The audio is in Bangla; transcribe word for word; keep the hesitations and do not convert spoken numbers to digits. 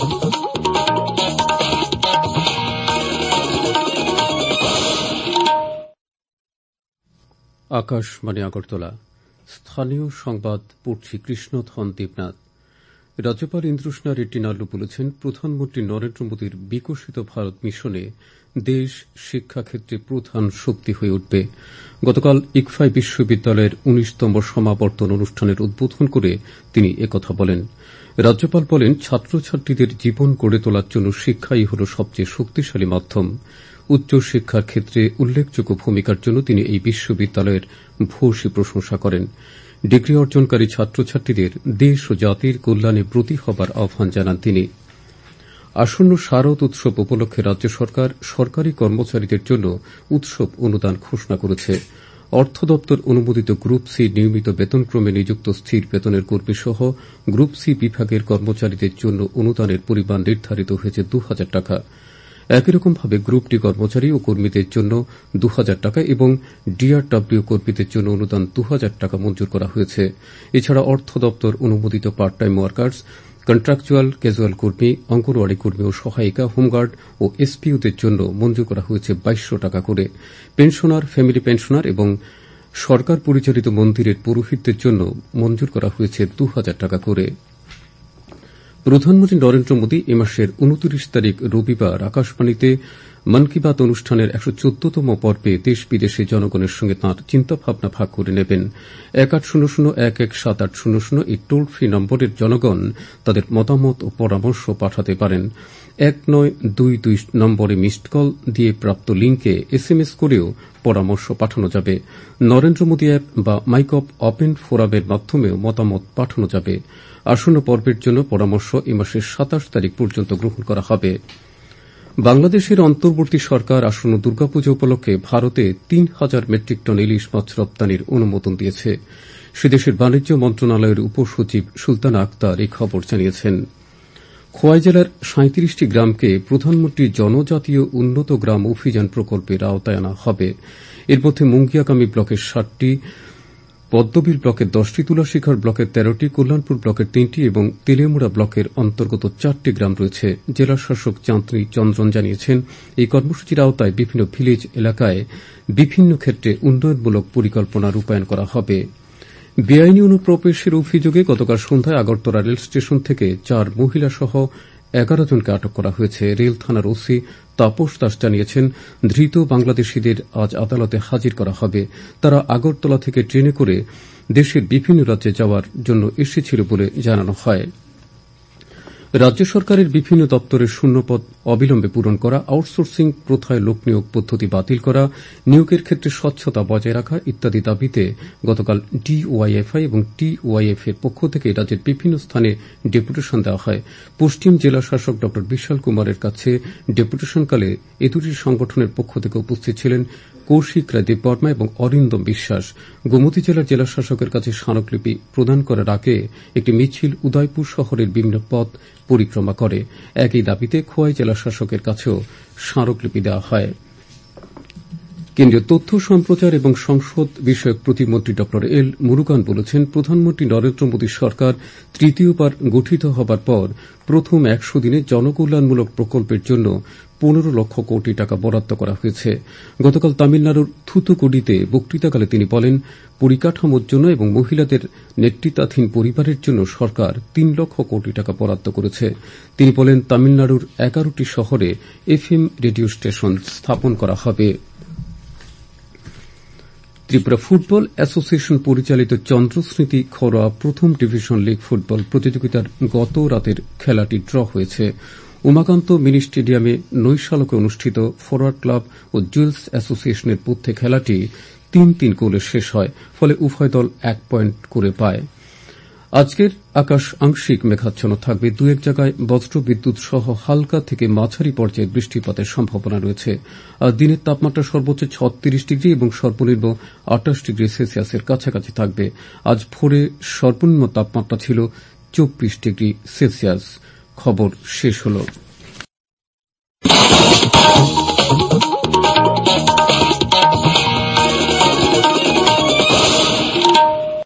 আকাশবাণী আগরতলা। স্থানীয় সংবাদ পড়ছি কৃষ্ণধন দেবনাথ। রাজ্যপাল ইন্দ্রুষ্ণা রেড্ডি নাল্লু বলেছেন, প্রধানমন্ত্রী নরেন্দ্র মোদীর বিকশিত ভারত মিশনে দেশ শিক্ষাক্ষেত্রে প্রধান শক্তি হয়ে উঠবে। গতকাল ইকফাই বিশ্ববিদ্যালয়ের উনিশতম সমাবর্তন অনুষ্ঠানের উদ্বোধন করে তিনি একথা বলেন। রাজ্যপাল বলেন, ছাত্রছাত্রীদের জীবন গড়ে তোলার জন্য শিক্ষাই হল সবচেয়ে শক্তিশালী মাধ্যম। উচ্চশিক্ষার ক্ষেত্রে উল্লেখযোগ্য ভূমিকার জন্য তিনি এই বিশ্ববিদ্যালয়ের ভূয়সী প্রশংসা করেন। ডিগ্রি অর্জনকারী ছাত্রছাত্রীদের দেশ ও জাতির কল্যাণে ব্রতী হবার আহ্বান জানান তিনি। আসন্ন শারদ উৎসব উপলক্ষে রাজ্য সরকার সরকারি কর্মচারীদের জন্য উৎসব অনুদান ঘোষণা করেছে। অর্থ দপ্তর অনুমোদিত গ্রুপ সি নিয়মিত বেতনক্রমে নিযুক্ত স্থির বেতনের কর্মী সহ গ্রুপ সি বিভাগের কর্মচারীদের জন্য অনুদানের পরিমাণ নির্ধারিত হয়েছে দু হাজার টাকা। একই রকমভাবে গ্রুপ ডি কর্মচারী ও কর্মীদের জন্য দু হাজার টাকা এবং ডিআরডব্লিউ কর্মীদের জন্য অনুদান দু হাজার টাকা মঞ্জুর করা হয়েছে। এছাড়া অর্থ দপ্তর অনুমোদিত part time workers, contractual casual কর্মী, অঙ্গনওয়াড়ি কর্মী ও সহায়িকা, হোমগার্ড ও এসপিওদের জন্য মঞ্জুর করা হয়েছে বাইশশো টাকা করে। পেনশনার, ফ্যামিলি পেনশনার এবং সরকার পরিচালিত মন্দিরের পুরোহিতদের জন্য মঞ্জুর করা হয়েছে দু হাজার টাকা করে। প্রধানমন্ত্রী নরেন্দ্র মোদী এ মাসের উনত্রিশ তারিখ রবিবার আকাশবাণীতে মন কি বাত অনুষ্ঠানের একশো চোদ্দতম পর্বে দেশ বিদেশে জনগণের সঙ্গে তাঁর চিন্তাভাবনা ভাগ করে নেবেন। এক আট শূন্য শূন্য এক এক সাত আট শূন্য শূন্য এই টোল ফ্রি নম্বরের জনগণ তাদের মতামত ও পরামর্শ পাঠাতে পারেন। এক নয় দুই দুই নম্বরে মিসড কল দিয়ে প্রাপ্ত লিঙ্কে এস এম এস করেও পরামর্শ পাঠানো যাবে। নরেন্দ্র মোদী অ্যাপ বা মাইগভ ওপেন ফোরামের মাধ্যমেও মতামত পাঠানো যাবে। আসন্ন পর্বের জন্য পরামর্শ এ মাসের সাতাশ তারিখ পর্যন্ত গ্রহণ করা হবে। বাংলাদেশের অন্তর্বর্তী সরকার আসন্ন দুর্গাপুজো উপলক্ষে ভারতে তিন হাজার মেট্রিক টন ইলিশ মাছ রপ্তানির অনুমোদন দিয়েছে। সেদেশের বাণিজ্য মন্ত্রণালয়ের উপসচিব সুলতানা আক্তার এই খবর জানিয়েছেন। খোয়াই জেলার সাঁত্রিশটি গ্রামকে প্রধানমন্ত্রী জনজাতীয় উন্নত গ্রাম অভিযান প্রকল্পের আওতায় আনা হবে। এর মধ্যে মুঙ্গিয়াকামী ব্লকের ষাটটি, পদ্মবিল ব্লকের দশটি, তুলাশিখার ব্লকের তেরোটি, কল্যাণপুর ব্লকের তিনটি এবং তেলিয়ামুড়া ব্লকের অন্তর্গত চারটি গ্রাম রয়েছে। জেলা শাসক চাঁদনী চন্দ্রন জানিয়েছেন, এই কর্মসূচির আওতায় বিভিন্ন ভিলেজ এলাকায় বিভিন্ন ক্ষেত্রে উন্নয়নমূলক পরিকল্পনা রূপায়ণ করা হবে। বেআইনি অনুপ্রবেশের অভিযোগে গতকাল সন্ধ্যায় আগরতলা রেল স্টেশন থেকে চার মহিলা সহ এগারো জনকে আটক করা হয়েছে। রেল থানার ওসি তাপস দাস জানিয়েছেন, ধৃত বাংলাদেশিদের আজ আদালতে হাজির করা হবে। তারা আগরতলা থেকে ট্রেনে করে দেশের বিভিন্ন রাজ্যে যাওয়ার জন্য এসেছিল বলে জানানো হয়। রাজ্য সরকারের বিভিন্ন দপ্তরের শূন্যপদ অবিলম্বে পূরণ করা, আউটসোর্সিং প্রথায় লোক নিয়োগ পদ্ধতি বাতিল করা, নিয়োগের ক্ষেত্রে স্বচ্ছতা বজায় রাখা ইত্যাদি দাবিতে গতকাল ডিওয়াইএফআই এবং টিওয়াইএফ এর পক্ষ থেকে রাজ্যের বিভিন্ন স্থানে ডেপুটেশন দেওয়া হয়। পশ্চিম জেলা শাসক ড বিশাল কুমারের কাছে ডেপুটেশনকালে এ দুটি সংগঠনের পক্ষ থেকে উপস্থিত ছিলেন কৌশিক রায় দেববর্মা এবং অরিন্দম বিশ্বাস। গোমতী জেলার জেলা শাসকের কাছে স্মারকলিপি প্রদান করার আগে একটি মিছিল উদয়পুর শহরের বিভিন্ন পথ পরিক্রমা করে। একই দাবিতে খোয়াই জেলা শাসকের কাছেও স্মারকলিপি দেওয়া হয়। কেন্দ্রীয় তথ্য সম্প্রচার এবং সংসদ বিষয়ক প্রতিমন্ত্রী ড এল মুরুগান বলেছেন, প্রধানমন্ত্রী নরেন্দ্র মোদী সরকার তৃতীয়বার গঠিত হবার পর প্রথম একশো দিনে জনকল্যাণমূলক প্রকল্পের জন্য পনেরো লক্ষ কোটি টাকা বরাদ্দ করা হয়েছে। গতকাল তামিলনাড়ুর থুতুকুডিতে বক্তৃতাকালে তিনি বলেন, পরিকাঠামোর জন্য এবং মহিলাদের নেতৃত্বাধীন পরিবারের জন্য সরকার তিন লক্ষ কোটি টাকা বরাদ্দ করেছে। তিনি বলেন, তামিলনাড়ুর এগারোটি শহরে এফএম রেডিও স্টেশন স্থাপন করা হবে। ত্রিপুরা ফুটবল অ্যাসোসিয়েশন পরিচালিত চন্দ্রস্মৃতি ঘরোয়া প্রথম ডিভিশন লীগ ফুটবল প্রতিযোগিতার গত রাতের খেলাটি ড্র হয়েছে। উমাকান্ত মিনি স্টেডিয়ামে নৈশালকে অনুষ্ঠিত ফরওয়ার্ড ক্লাব ও জুয়েলস অ্যাসোসিয়েশনের মধ্যে খেলাটি তিন তিন গোলে শেষ হয়, ফলে উভয় দল এক পয়েন্ট করে পায়। আজকের আকাশ আংশিক মেঘাচ্ছন্ন থাকবে, দু এক জায়গায় বজ্রবিদ্যুৎ সহ হালকা থেকে মাঝারি পর্যায়ে বৃষ্টিপাতের সম্ভাবনা রয়েছে। আর দিনের তাপমাত্রা সর্বোচ্চ ছত্রিশ ডিগ্রি এবং সর্বনিম্ন আটাশ ডিগ্রি সেলসিয়াসের কাছাকাছি থাকবে। আজ ভোরে সর্বনিম্ন তাপমাত্রা ছিল চব্বিশ ডিগ্রি সেলসিয়াস। খবর শেষ হল।